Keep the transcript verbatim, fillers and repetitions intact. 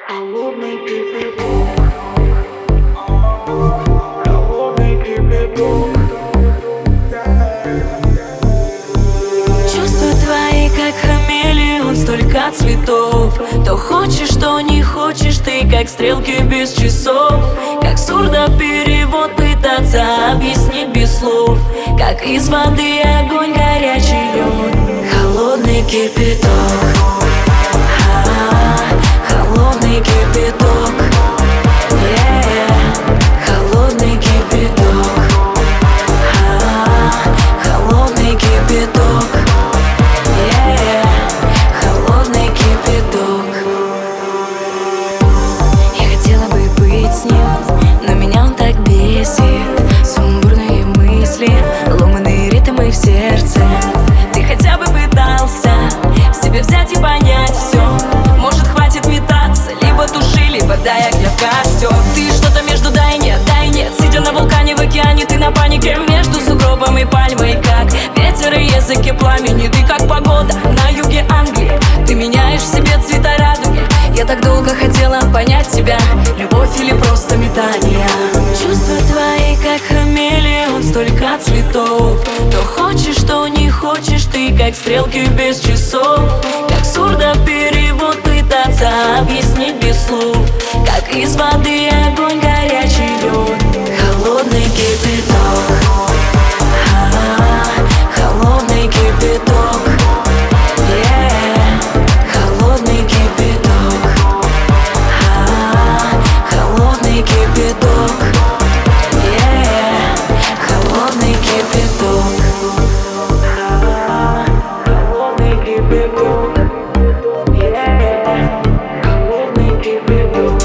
Холодный кипяток, холодный кипяток. Чувства твои, как хамелеон, столько цветов. То хочешь, то не хочешь, ты как стрелки без часов. Как сурдоперевод пытаться объяснить без слов. Как из воды огонь, горячий лед. Холодный кипяток, холодный кипяток, yeah. Холодный кипяток, холодный кипяток, yeah. Холодный кипяток. Я хотела бы быть с ним, но меня он так бесит. Сумбурные мысли, ломаные ритмы в сердце. Ты хотя бы пытался в себе взять и понять все. Может, хватит метаться, либо туши, либо дай огня в костер. Ты что-то между дай нет, дай нет. Сидя на вулкане в океане, ты на панике между сугробом и пальмой. Как ветер и языки пламени, ты как погода на юге Англии. Ты меняешь в себе цвета радуги. Я так долго хотела понять тебя, любовь или просто метание. Чувства твои, как хамелеон, столько цветов. То хочешь, то не хочешь, ты как стрелки без часов. Как сурдоперевод пытаться объяснить без слов. Как из воды огонь, горячий лед. Холодный кипяток, холодный кипяток, yeah. Холодный кипяток, холодный кипяток, yeah. Холодный кипяток, Холодный кипяток, yeah. Холодный кипяток.